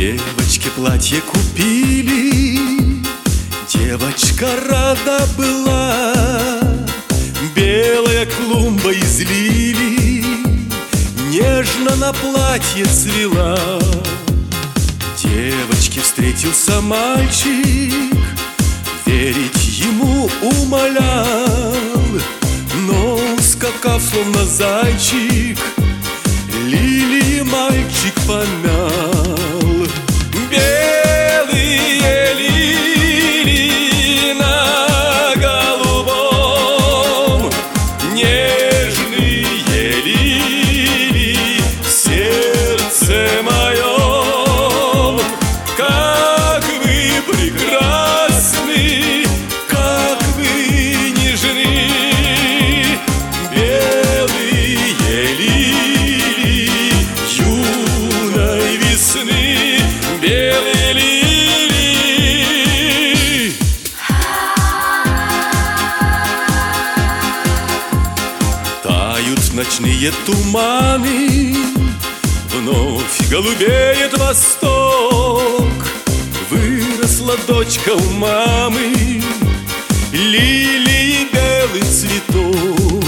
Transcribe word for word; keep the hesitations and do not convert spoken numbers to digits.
Девочке платье купили, девочка рада была. Белая клумба из лилий нежно на платье цвела. Девочке встретился мальчик, верить ему умолял, но, скакав словно зайчик, лилии мальчик помял. Белые лилии на голубом, нежные лилии в сердце моем. Как вы прекрасны, как вы нежны, белые лилии юной весны, белые лилии. Тают ночные туманы, вновь голубеет восток. Выросла дочка у мамы, лилии белый цветок.